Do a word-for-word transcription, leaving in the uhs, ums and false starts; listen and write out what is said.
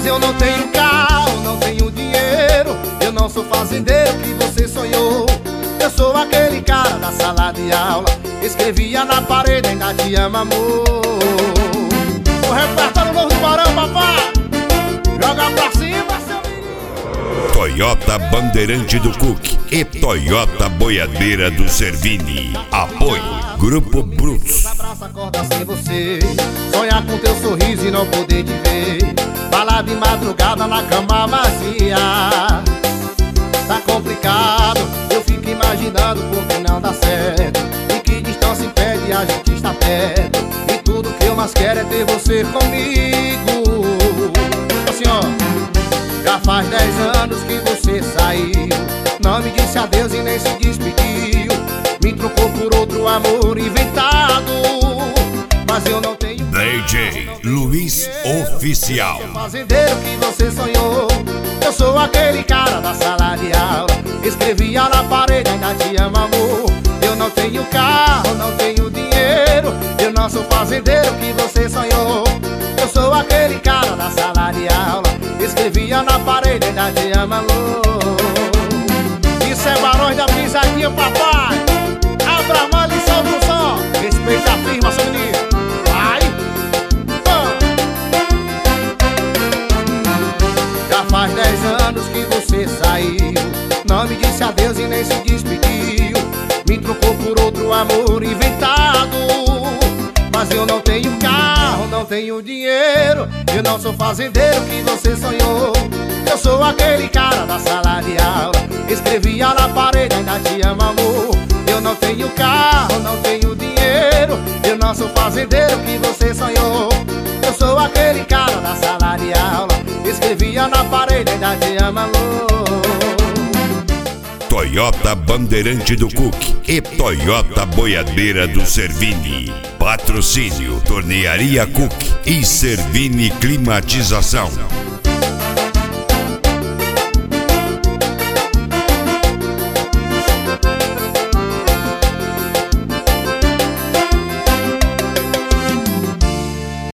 eu não tenho carro, não tenho dinheiro. Eu não sou fazendeiro que você sonhou. Eu sou aquele cara da sala de aula, escrevia na parede, ainda te amo, amor. O repertório novo do Barão, papai. Joga pra cima, seu menino. Toyota Bandeirante do Cook e Toyota Boiadeira do Servini. Apoio Grupo Brutus. Abraça, acorda sem você, sonhar com teu sorriso e não poder te ver. Falar de madrugada na cama vazia. Tá complicado, eu fico imaginando porque não dá certo. E que distância impede, a gente está perto. E tudo que eu mais quero é ter você comigo. Assim ó, já faz dez anos que você saiu, não me disse adeus e nem se despediu. Me trocou por outro amor inventado, mas eu não tenho D J Luiz Oficial. Fazendeiro que você sonhou. Eu sou aquele cara da sala de aula, escrevia na parede, ainda te amo, amor. Eu não tenho carro, não tenho dinheiro. Eu não sou fazendeiro que você sonhou. Eu sou aquele cara da sala de aula, escrevia na parede, ainda te amo, amor. Isso é Barões da Pisadinha, papai. Abra a mão e solta o som. Respeita a firma, seu menino. Vai! Já faz dez anos que você saiu, não me disse adeus e nem se despediu. Me trocou por outro amor inventado, mas eu não tenho carro, não tenho dinheiro. Eu não sou fazendeiro que você sonhou. Eu sou aquele cara da sala de aula, escrevia na parede, ainda te amo, amor. Eu não tenho carro, não tenho dinheiro. Eu não sou fazendeiro que você sonhou. Eu sou aquele cara da sala de aula, escrevia na parede, ainda te amo, amor. Toyota Bandeirante do Cook e Toyota Boiadeira do Servini. Patrocínio Tornearia Cook e Servini Climatização.